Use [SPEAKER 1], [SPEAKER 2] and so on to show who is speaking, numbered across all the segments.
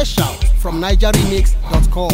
[SPEAKER 1] Fresh out from NigerRemix.com.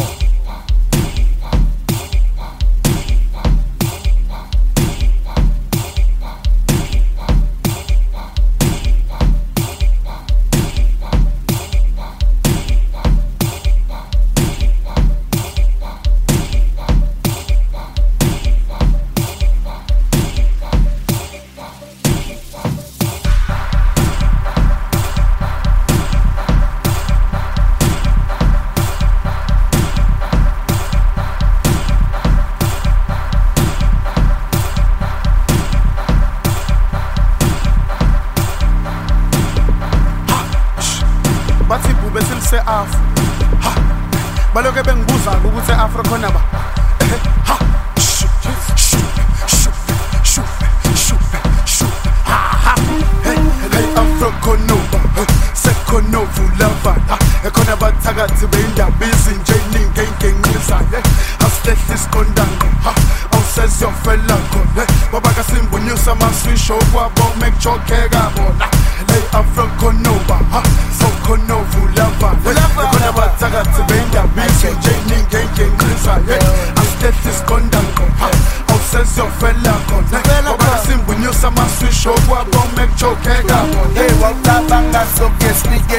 [SPEAKER 2] Bathi bube silise Afro ha baloke bengibuza ukuthi Afro khona ba ha ha hey Afro khona ba sekhona vulava ekhona bathakathi beyindaba izinjeningi engenqisayo asihlehla isikondango ha awuseziyofela khona baba kasimbunyusa amaswisho kwabo mekujokeka bona hey Afro khona ba ha sokhona vulava ekhona bathakathi beyindaba izinjeningi engenqisayo asihlehla isikondango ha awuseziyofela khona baba kasimbunyusa amaswisho kwabo mekujokeka bona
[SPEAKER 3] hey wawucabanga sokeslike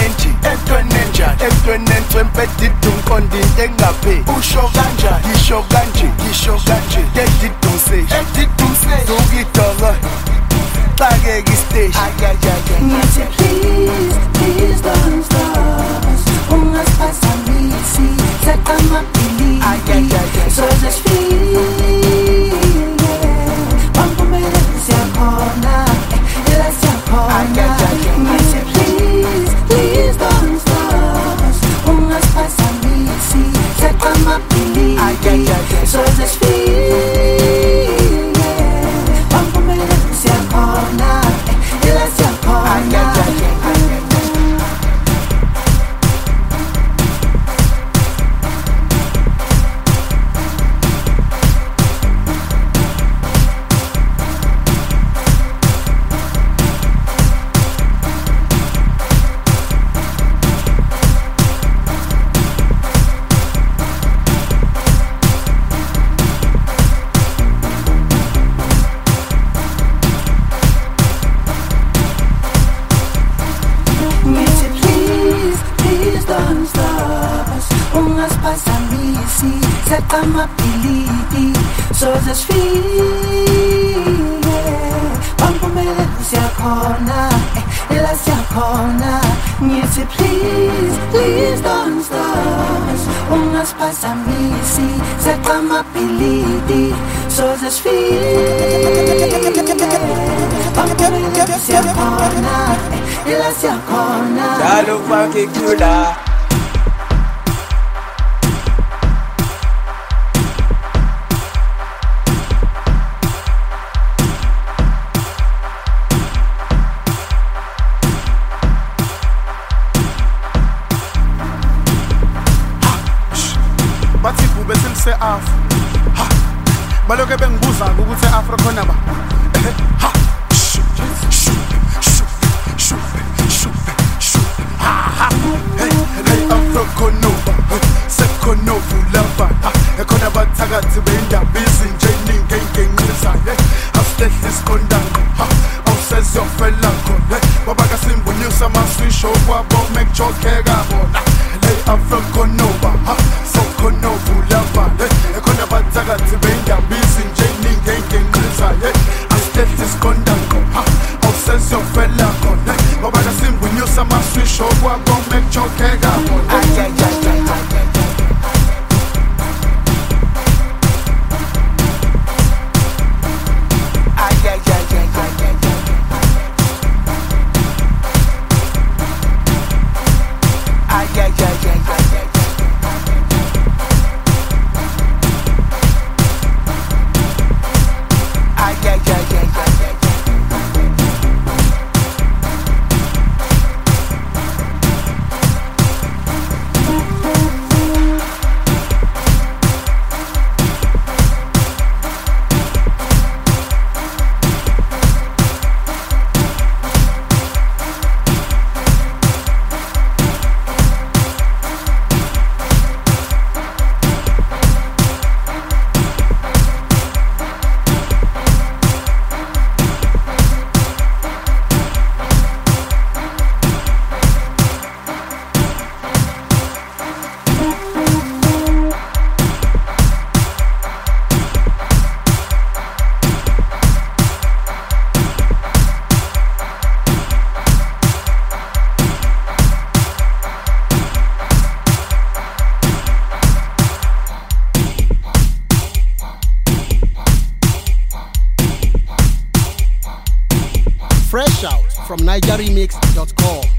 [SPEAKER 3] entweni empedidum kondinte engaphe usho kanjani ngisho kanje edidumse zukidonga xakeka istage
[SPEAKER 4] Nithi please don't stop us. Ungasiphasamisi saqamabhilidi so just feel Wamphumela siyakhona ela siyakhona Nithi please don't stop us. Ungasiphasamisi saqamabhilidi so just feel Wamphumela siyakhona ela siyakhona Saqamabhilidi so just feel Wamphumela siyakhona ela siyakhona Nithi please don't stop us Ungasiphasamisi saqamabhilidi so just feel Wamphumela siyakhona ela siyakhona
[SPEAKER 3] Dalo kwake kula
[SPEAKER 2] bathi bube silise Afro ha baloke bengibuza ukuthi Afro khona ba ha hey Afro khona ba sekhona vulava ekhona bathakathi beyindaba izinjeningi engenqisayo asihlehla isikondango ha awuseziyofela khona baba kasimbunyusa amaswisho kwabo mekujokeka bona hey Afro khona ba ha sokhona vulava ekhona bathakathi beyindaba izinjeningi engenqisayo asihlehla isikondango ha awuseziyofela khona baba kasimbunyusa amaswisho kwabo mekujokeka bona
[SPEAKER 1] from NigerRemix.com.